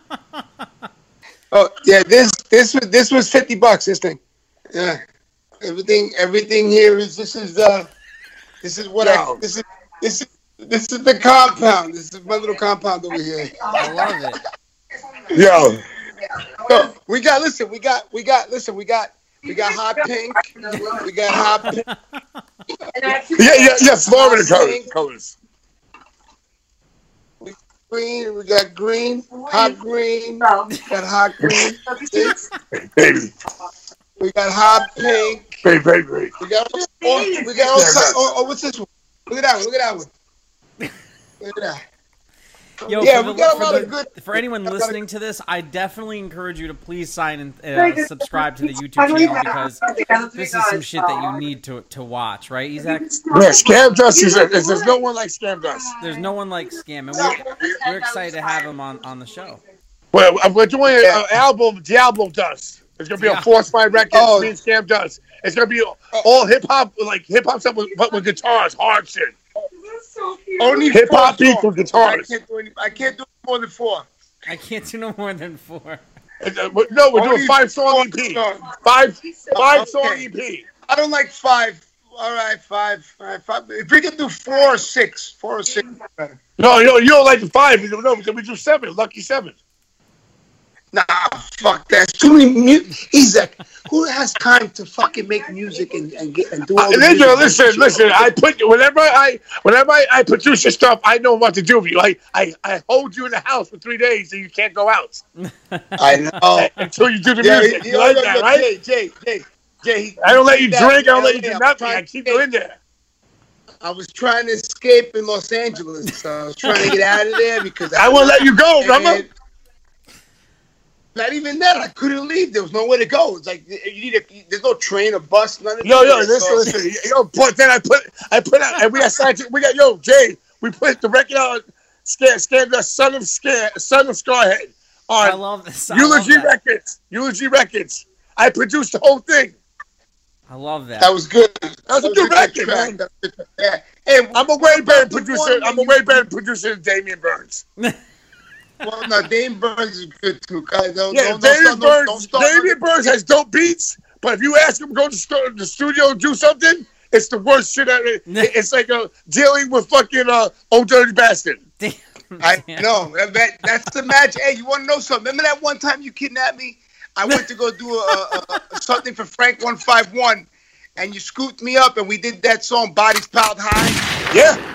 Oh yeah, this this was this was fifty bucks. This thing. Yeah, everything everything here is this is uh this is what Yo. I this is this is this is the compound. This is my little compound over here. I love it. Yo, So we got listen. We got we got listen. We got we got hot pink. We got hot pink. yeah, yeah, yeah. Florida colors. colors. Green. We got green. Hot green. We got hot green. Baby, We got hot pink. baby, baby, baby. We got oh, we got all Yeah, oh, oh, what's this one? Look at that one. Look at that one. Look at that. Yo, Yeah, for, we the, got a for, lot the- of good- for anyone we got a lot listening to this, I definitely encourage you to please sign and uh, subscribe to the YouTube channel because this is some shit that you need to to watch, right, Isaac? Yeah, Scam Dust is a, is- there's no one like Scam Dust. There's no one like Scam, and we're, we're excited to have him on, on the show. Well, we're doing an album, Diablo Dust. It's gonna be Yeah. a Force Five record. Oh. Me and Scam Dust. It's gonna be all hip hop, like hip hop stuff with, but with guitars, hard shit. Only Hip hop four beats songs. with guitars. I can't do any, I can't do more than four. I can't do no more than four. And, uh, we- no, we're Only doing five song four E P. songs. Five five Okay. song E P. I don't like five. All right, five. All right, five. If we can do four or six, four or six, better. No, you don't, you don't like the five. You don't know because we do seven. Lucky seven. Nah, fuck that. It's too many music. Isaac, who has time to fucking make music and, and get and do all Uh, the listen, music? listen, listen. I put whenever I whenever I, I produce your stuff, I know what to do with you. I, I I hold you in the house for three days and you can't go out I know. until you do the Yeah, music. he- You like he- that, right? Jay, Jay, Jay, Jay. he- I don't let you that drink. I don't in let you L A. do I'm nothing. trying I to keep you in there. I was trying to escape in Los Angeles. So I was trying to get out of there because I won't let you go, remember? And not even that. I couldn't leave. There was nowhere to go. It's like you need a. There's no train or bus. None of Yo, that. yo, listen, listen. Yo, but then I put, I put out, and we got signed. We got yo, Jay. We put the record out. Scam, scam, the son of scam, son of Scarhead I on love this. I love Eulogy that. Records. Eulogy Records. I produced the whole thing. I love that. That was good. That was a good record, man. Yeah. Hey, I'm a way better the producer. one I'm that a way you- better producer than Damian Burns. Well, no, Dame Burns is good too. Guys, don't, Yeah, don't, Damian don't, don't, don't Burns. start. Damian Burns has dope beats, but if you ask him to go to stu- the studio and do something, it's the worst shit ever. It's like a dealing with fucking uh, old dirty bastard. Damn. I know. That, that's the match. Hey, you want to know something? Remember that one time you kidnapped me? I went to go do a, a, a, something for Frank one five one, and you scooped me up, and we did that song, Bodies Piled High. Yeah.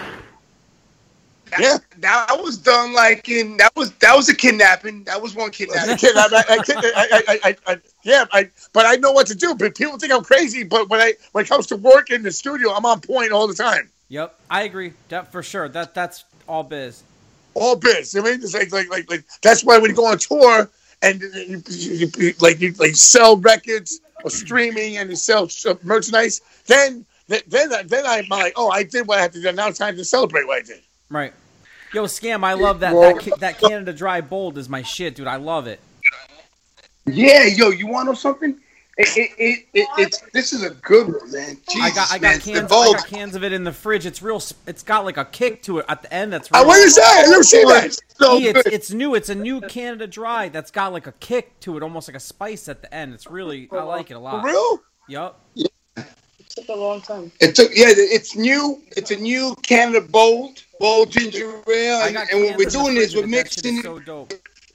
That, Yeah. that was done like in that was that was a kidnapping. That was one I kidnapping. kid, I, I, I, kid, I, I, I, I, yeah, I, but I know what to do. But people think I'm crazy. But when I when it comes to work in the studio, I'm on point all the time. Yep, I agree. That for sure. That that's all biz. All biz. I mean, it's like like like, like that's why when you go on tour and you, you, you, like you like sell records or streaming and you sell merchandise, then then then, then I'm like, oh, I did what I had to do. Now it's time to celebrate what I did. Right. Yo, Scam, I love that. Well- That, ca- that Canada Dry Bold is my shit, dude. I love it. Yeah, yo, you want to know something? It, it, it, it, it's this is a good one, man. Jesus, I got I man. got It's cans I divulged. got cans of it in the fridge. It's real. sp- It's got like a kick to it at the end. That's I real. want to say, I never seen that. So Yeah, it's, good. it's new. It's a new Canada Dry that's got like a kick to it, almost like a spice at the end. It's really I like it a For lot. real? Yup. took a long time. It took, yeah, it's new. It's a new Canada Bold, Bold Ginger Ale, I and, got and what cans we're in the doing is fridge we're of it. That shit mixing. is so dope.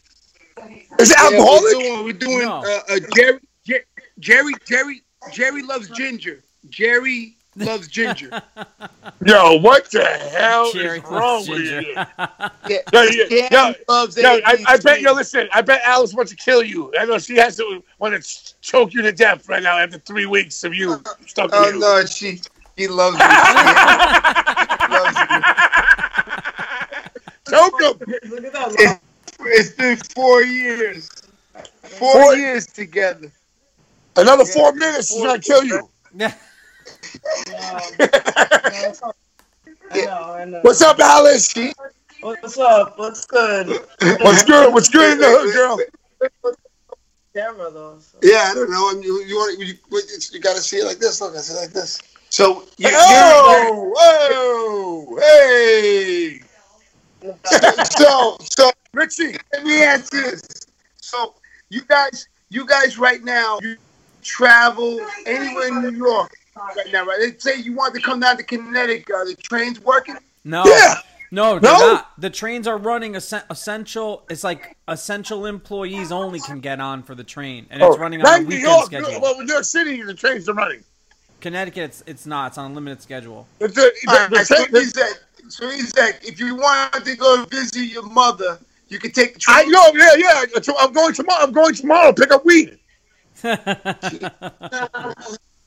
Is it yeah, alcoholic? We're doing, we're doing No. uh, uh, Jerry, Jer- Jerry, Jerry, Jerry loves ginger. Jerry loves ginger. Yo, what the hell Cherry is wrong plus with ginger. you? Yeah, Yo, yo, Jerry yo, loves yo, I, I bet you. yo, listen, I bet Alice wants to kill you. I know she has to want to choke you to death right now after three weeks of you stuck Oh with you. no, she he loves me. She loves me. Choke him. Look at that. It's, it's been four years. Four, Four- years together. Another four minutes, she's gonna kill you. Yeah. I know, I know. What's up, Alice? What's up? What's good? What's good? What's good in the hood, girl? Camera though. So. Yeah, I don't know. I mean, you, you want you, you got to see it like this. Look, I see it like this. So you, Oh, oh, hey, you're, so so Richie. let me ask this. So you guys, you guys right now, you travel anywhere in New York right now, right? Let's say you want to come down to Connecticut. Are the trains working? No. Yeah. No, they're No? not. The trains are running essen- essential. It's like essential employees only can get on for the train, and it's running Not on a in New weekend York. schedule. Well, in New York City, the trains are running. Connecticut, it's, it's not. It's on a limited schedule. The, the, the, All right, the so train- he said, so he said, if you want to go visit your mother, you can take the train. I know, yeah, yeah. So I'm going tomorrow. I'm going tomorrow. Pick up weed.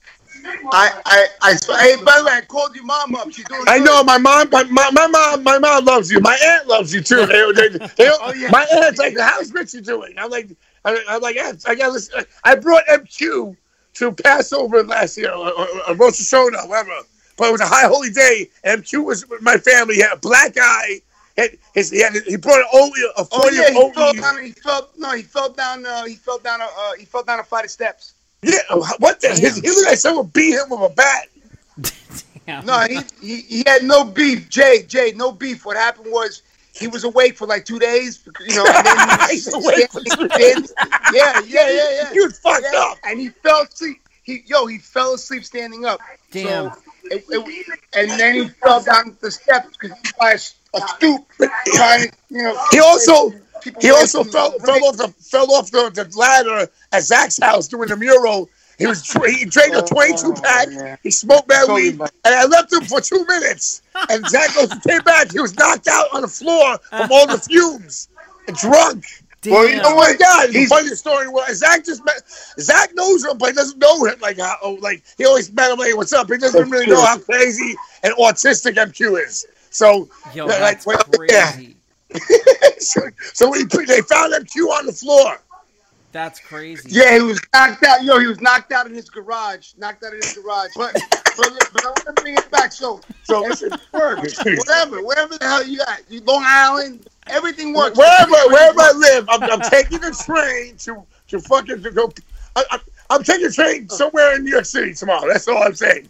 I, I, I, hey, by the way, I called your mom up. She's doing I good. know my mom, my, my, my mom, my mom loves you. My aunt loves you too. They, they, they, Oh, yeah. My aunt's like, "How's Richie doing?" I'm like, I, I'm like, "Aunt, I got listen." I brought M Q to Passover last year, or, or, or Rosh Hashanah, whatever. But it was a high holy day. M Q was with my family. He had a black eye. Had, his, he, had, he brought an old, a Oh forty yeah, he old. fell down. He fell. No, he fell down. Uh, he fell down. A, uh, he fell down a flight of steps. Yeah, what the? His, he looked like someone beat him with a bat. Damn. No, he, he he had no beef. Jay, Jay, no beef. What happened was he was awake for like two days. You know, and then he He's was awake for standing- two days. Yeah, yeah, yeah, yeah. He was fucked Yeah, up. and he fell asleep. He yo, he fell asleep standing up. Damn. So, it, it, and then he fell down the steps because he was by a, a stoop trying, you know. He also people he were- also fell fell off the fell off the, the ladder at Zach's house doing the mural. He was he drank a twenty-two pack. He smoked bad Totally, weed, man. and I left him for two minutes. And Zach goes to came back. He was knocked out on the floor from all the fumes, and drunk. Well, you know Damn. what, God? The He's- funny story was Zach just met. Zach knows him, but he doesn't know him like how. Oh, like he always met him. Like, what's up? He doesn't That's really true. know how crazy and autistic M Q is. So, Yo, like, that's well, yeah. crazy. so, so when he put, they found M Q on the floor. That's crazy. Yeah, he was knocked out. Yo, he was knocked out in his garage. Knocked out in his garage. But but, but I want to bring it back. So So listen, whatever, wherever the hell you at, you Long Island, everything works. wherever wherever I live, I'm, I'm taking a train to to fucking to go. I, I, I'm taking a train somewhere in New York City tomorrow. That's all I'm saying.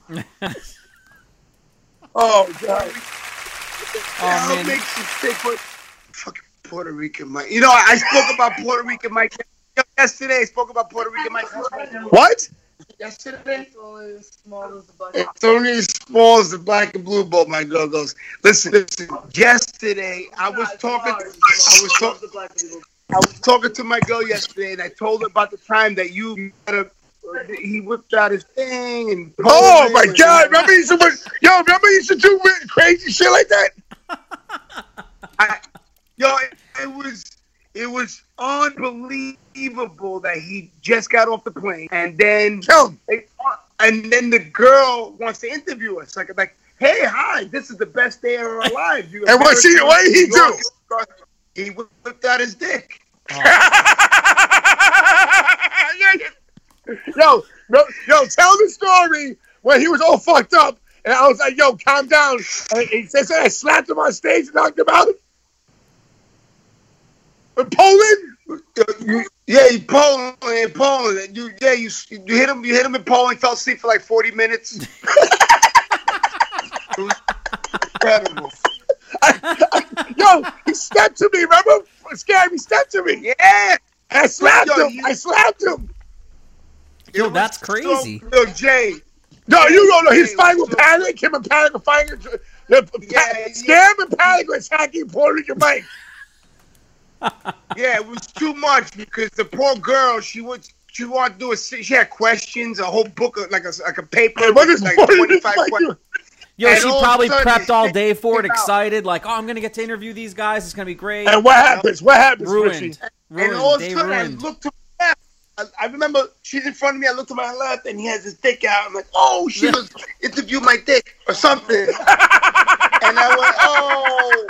Oh God! Oh, How man. makes you think what fucking Puerto Rican Mike? You know, I spoke about Puerto Rican Mike yesterday. I spoke about Puerto Rican Mike What? yesterday. It's only as small as the black. It's only as small as the black and blue boat, my girl goes. Listen, listen. Yesterday, I was talking. I was talking. I was talking to my girl yesterday, and I told her about the time that you had a, he whipped out his thing and. Oh my God! Remember you used to yo. Remember you used to do crazy shit like that. I, yo, it, it was it was unbelievable that he just got off the plane, and then Tell him. and then the girl wants to interview us, like like, hey, hi, this is the best day of our lives. You And what she- what did he New York. He whipped out his dick. Yo, no, yo, tell the story when he was all fucked up, and I was like, "Yo, calm down." And he said, "I slapped him on stage and knocked him out." In Poland, You, yeah, in Poland, in Poland. You, yeah, you, you hit him. You hit him in Poland. Fell asleep for like forty minutes. It was incredible. I, I, yo, he stepped to me. Remember, scared me. Stepped to me. Yeah, And I slapped Yo, him. you- I slapped him. Yo, It was that's so- crazy. Yo, Jay. No, you don't know. He's Yeah, fighting with so- Panic. Him and Panic are fighting. The, Yeah, Scam and Panic are attacking Puerto Rican Mike. Yeah, it was too much because the poor girl, she would, she wanted to do a, she had questions, a whole book, of, like a, like a paper, Hey, what is like Puerto Rican twenty-five Mike questions. doing? Yo, And she all of a probably sudden, prepped all day for it, came out. excited, like, oh, I'm gonna get to interview these guys. It's gonna be great. And what happens? What happens, Ruined, Richie? ruined. And all of a They sudden, I ruined. looked to my left. I, I remember she's in front of me. I looked to my left, and he has his dick out. I'm like, oh, she was interview my dick or something. And I went, oh.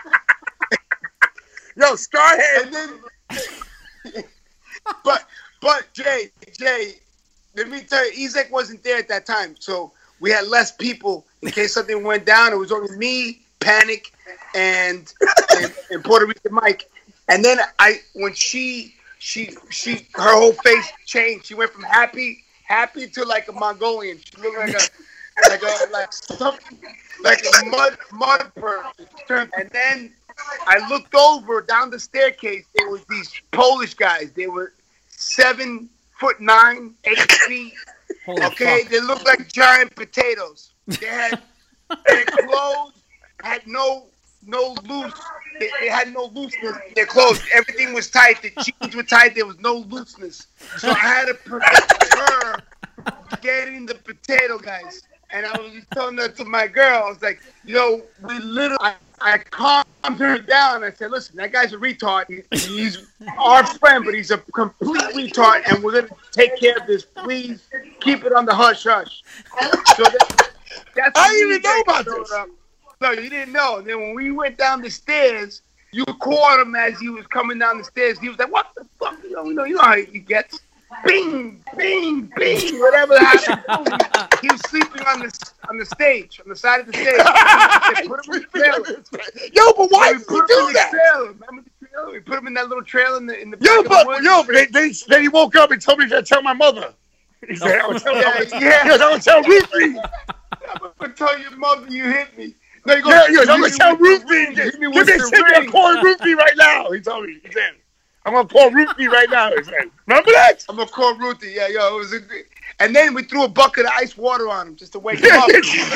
Yo, Scarhead. And then, but but Jay, Jay, let me tell you, Ezek wasn't there at that time, so we had less people in case something went down. It was only me, Panic, and and, and Puerto Rican Mike. And then I, when she she she her whole face changed. She went from happy happy to like a Mongolian. She looked like a like a like something like a mud mud person. And then I looked over down the staircase. There was these Polish guys. They were seven foot nine, eight feet. Holy Okay, fuck. they looked like giant potatoes. They had their clothes had no no loose. They, they had no looseness in their clothes. Everything was tight. The jeans were tight. There was no looseness. So I had to prevent her getting the potato guys. And I was just telling that to my girl. I was like, you know, we literally, I, I calmed her down. I said, listen, that guy's a retard. He, he's our friend, but he's a complete retard, and we're going to take care of this. Please keep it on the hush hush. So that, that's I when didn't even know Ezek about showed this. up. No, you didn't know. And then when we went down the stairs, you caught him as he was coming down the stairs. He was like, "What the fuck?" You know, you know, you know how he gets. Bing, bing, bing. Whatever happened. He was sleeping on the on the stage, on the side of the stage. They put him in the trailer. Yo, but why we did put you him do in that? the trailer. Remember the trailer? We put him in that little trailer in the in the back Yo, of the but woods. yo, they, they, then he woke up and told me to tell my mother. He said, "I would tell, Yeah, I would, yeah. yes, I would tell Ruthie." I'm gonna tell your mother you hit me. No, you Yeah, yes, I'm hit gonna me tell with the Ruthie. ring. Give Hit me me with a the second. I'm ring. calling Ruthie right now. He told me. He said, "I'm gonna call Ruthie right now." He said, "Remember that?" I'm gonna call Ruthie. Yeah, yo, it was a good. And then we threw a bucket of ice water on him just to wake him up.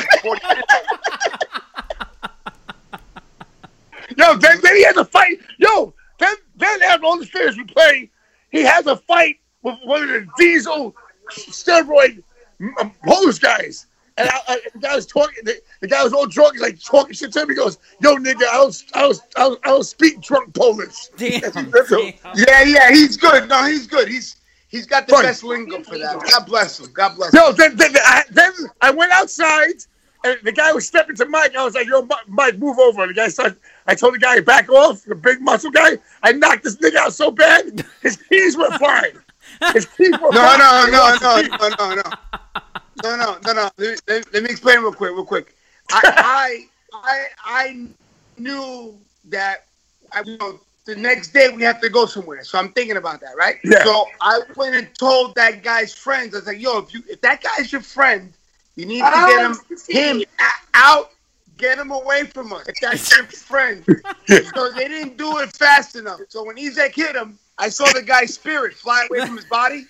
Yo, then, then he has a fight. Yo, then then after all the stairs we play, he has a fight with one of the diesel steroid um, Polish guys. And I, I, the guy was talking. The, the guy was all drunk. He's like talking shit to him. He goes, "Yo, nigga, I don't, I don't, I don't, I don't speak drunk Polish." Damn. That's a- damn. Yeah, yeah, he's good. No, he's good. He's he's got the Funny. best lingo for that. God bless him. God bless him. Yo, then, then, I, then I went outside, and the guy was stepping to Mike. I was like, "Yo, Mi- Mike, move over." And the guy started. I told the guy, "Back off." The big muscle guy. I knocked this nigga out so bad, his keys were flying. His keys were No, flying. no, no, no, no, no, no. No, no, no, no. Let me, let, let me explain real quick, real quick. I, I, I, I knew that I, you know, the next day we have to go somewhere, so I'm thinking about that, right? Yeah. So I went and told that guy's friends. I was like, "Yo, if you, if that guy's your friend, you need to get him, him a- out, get him away from us. If that's your friend." So they didn't do it fast enough. So when Ezek hit him, I saw the guy's spirit fly away from his body.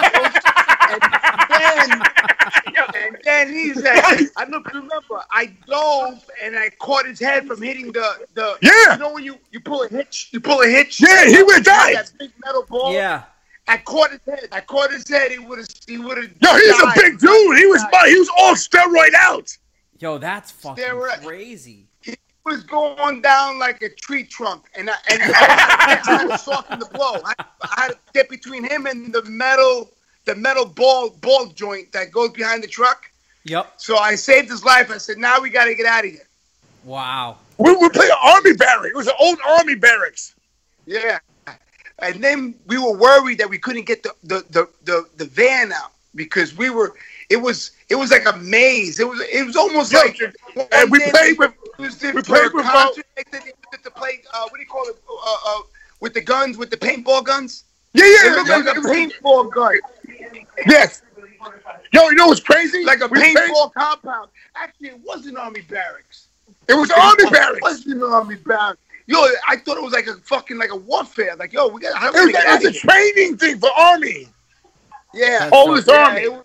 And then, and then he's like, I don't know if you remember, I dove and I caught his head from hitting the, the Yeah. you know when you, you pull a hitch? You pull a hitch? Yeah, he would've You have died. That big metal ball. Yeah. I caught his head. I caught his head. He would have, he would have Yo, he's a big dude. He was, he was all steroid out. Yo, that's fucking Steroid. crazy. He was going down like a tree trunk, and I, and I was soften the blow. I, I had to get between him and the metal, the metal ball ball joint that goes behind the truck. Yep. So I saved his life. I said, "Now we got to get out of here." Wow. We were playing army barrack. It was an old army barracks. Yeah, and then we were worried that we couldn't get the the, the, the, the van out because we were. It was it was like a maze. It was it was almost Yo, like. And we played with. It was the, we played with concert that they used to play. Uh, what do you call it? Uh, uh, with the guns, with the paintball guns. Yeah, It yeah. looked yeah, like a it was- paintball gun, Yes. Yo, you know what's crazy? like a We played- paintball compound. Actually, it wasn't army barracks. It was army It barracks. wasn't army barracks. Yo, I thought it was like a fucking like a warfare. Like, yo, we got. How It do was, we get it out was of a here? training thing for army. Yeah, That's All this so- yeah, army. it was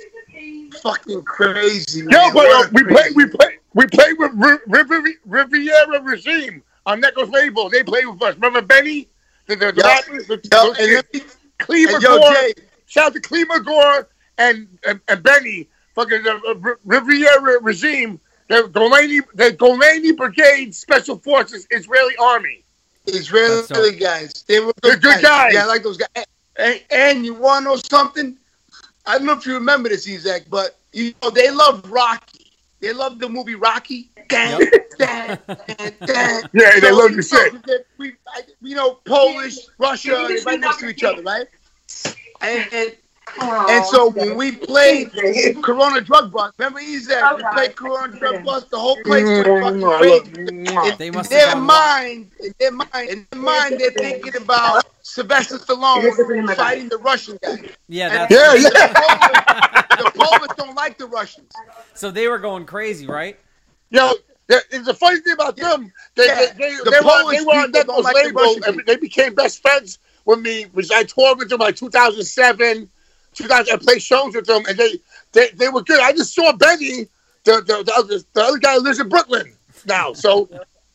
fucking crazy. Yo, man. but uh, What we crazy. played. We played. We played with Ri- Rivi- Riviera Regime on Necklace Label. They played with us. Remember Benny? The, the, the Yo, rappers? The, Yo, those and kids. let me- Cleaver and yo, Gore. Jay, Shout out to Cleaver Gore and, and, and Benny. Fucking the uh, R- Riviera Regime. The Golani, the Golani Brigade Special Forces Israeli Army. Israeli That's dope. guys, they were They're good, good guys. Yeah, I like those guys. And, and, and you want to know something? I don't know if you remember this, Ezek, but you know they love Rocky. They love the movie Rocky. Dan, dan, dan, dan. Yeah, they love the you shit. know, they- we, I, you know, Polish, Russia, they right next to each other, right? And, and, and so when we played Corona Drug Bust, remember Ezek? We played Corona Drug Bust. The whole place went fucking crazy. In, They in must their have gone mind, in their mind, in their mind, they're thinking about Sylvester Stallone fighting the Russian guy. Yeah, And that's Yeah, yeah. the Polish, the Polish don't like the Russians. so they were going crazy, right? Yo, the, the funny thing about them, they, Yeah. they, they, The they, were, Polish they were on people Necklace don't like the Label, Russian and people. they became best friends with me. Which I toured with them like two thousand seven, two thousand. I played shows with them, and they, they, they were good. I just saw Benny, the the, the, other, the other guy who lives in Brooklyn now. So,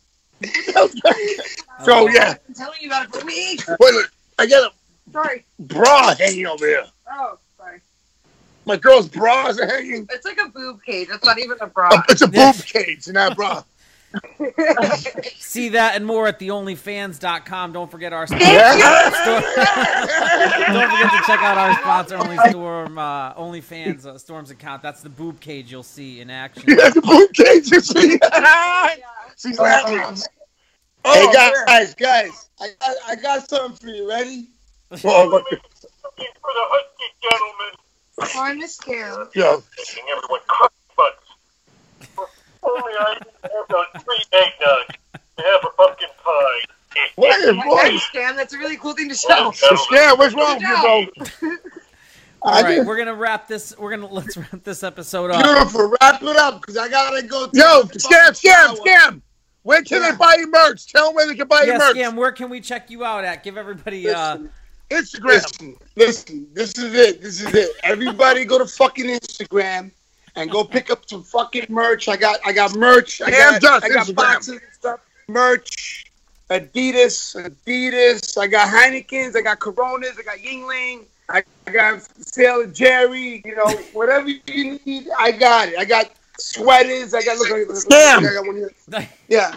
so yeah. I'm telling you about it for weeks. Wait, look, I got a Sorry. bra hanging over here. Oh, sorry. My girl's bras are hanging. It's like a boob cage. It's not even a bra. Oh, it's a boob cage in that bra. See that and more at the only fans dot com. Don't forget our sponsor. Don't forget to check out our sponsor, Only Storm, uh, OnlyFans uh, Storm's account. That's the boob cage you'll see in action. Yeah, the boob cage you see. She's laughing. Oh, hey guys, man. guys, guys, I got, I got something for you. Ready? Well, look. For the husky gentleman. Oh, I miss Cam. Yeah. Making everyone crush butts. For only I have those three eggnog to have a pumpkin pie. What is what? Thanks, Cam. That's a really cool thing to show. Yeah, what's wrong with you, bro? All right, we're gonna wrap this. We're gonna let's wrap this episode up. Beautiful. Wrap it up because I gotta go. Yo, scam, scam, scam. Where can yeah. they buy your merch? Tell them where they can buy your yes, merch. Scam, where can we check you out at? Give everybody uh Instagram. Listen, listen, this is it. This is it. Everybody go to fucking Instagram and go pick up some fucking merch. I got I got merch. I Damn got, just I got Instagram. boxes and stuff. Merch. Adidas, Adidas. I got Heineken's. I got Coronas. I got Yingling. I got Sailor Jerry. You know, whatever you need, I got it. I got sweaters. I got look. look, look Scam. I got one here. Yeah.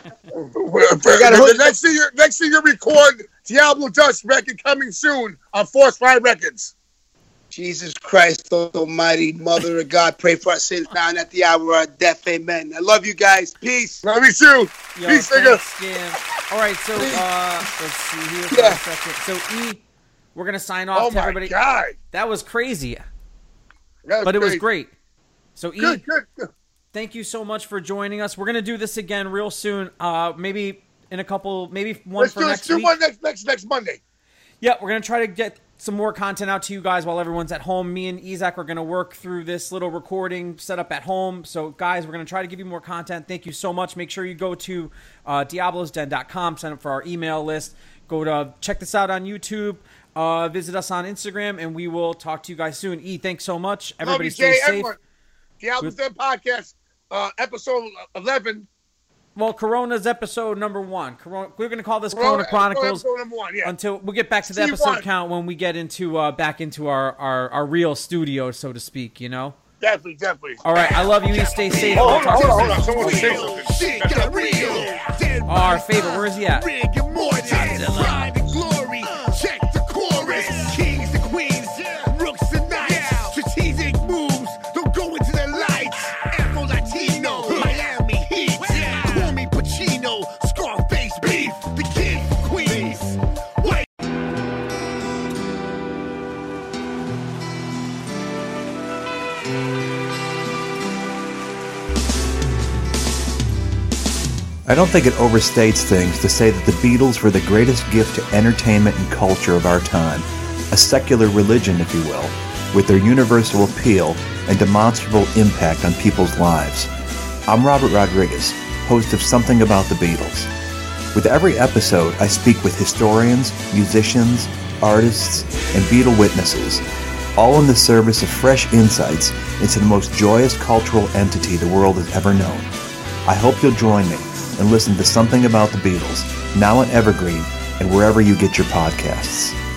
The next thing you next thing you record, Diablo Dust record coming soon on Force Fire Records. Jesus Christ, Almighty Mother of God, pray for our sins now and at the hour of our death. Amen. I love you guys. Peace. Love you too. Yo, Peace, thanks, nigga. Scam. All right, so uh, let's see here for Yeah. a second. So E, we're gonna sign off Oh to my everybody. God. That was crazy, That but it was great. great. So E, Good, good, good. thank you so much for joining us. We're gonna do this again real soon. Uh, maybe in a couple, maybe one Let's for do, let's next do week. one next next next Monday. Yeah, we're going to try to get some more content out to you guys while everyone's at home. Me and Isaac are going to work through this little recording setup at home. So, guys, we're going to try to give you more content. Thank you so much. Make sure you go to uh, diablos den dot com, sign up for our email list. Go to check this out on YouTube. Uh, visit us on Instagram, and we will talk to you guys soon. E, thanks so much. Everybody Love you, stay Jay, safe. everyone. Diablo's Den Podcast, uh, episode eleven. Well, Corona's episode number one. Corona, we're going to call this Corona, Corona Chronicles episode number one, yeah. until we'll get back to the Steve episode one. count when we get into uh, back into our, our, our real studio, so to speak, you know? Definitely, definitely. All right, I love you. You stay safe. Oh, We'll hold on, talk to hold on, you hold on. soon. Someone say something. Shit got real. Oh, our favorite. Where is he at? Rigor mortis, pride and glory. Check the chorus. Kings and queens, rooks and knights. Strategic moves, don't go into the lights. Afro Latino, Miami Heat. Call me Pacino, Scarface beef. The kid from Queens. Wait. I don't think it overstates things to say that the Beatles were the greatest gift to entertainment and culture of our time, a secular religion, if you will, with their universal appeal and demonstrable impact on people's lives. I'm Robert Rodriguez, host of Something About the Beatles. With every episode, I speak with historians, musicians, artists, and Beatle witnesses, all in the service of fresh insights into the most joyous cultural entity the world has ever known. I hope you'll join me and listen to Something About the Beatles, now on Evergreen and wherever you get your podcasts.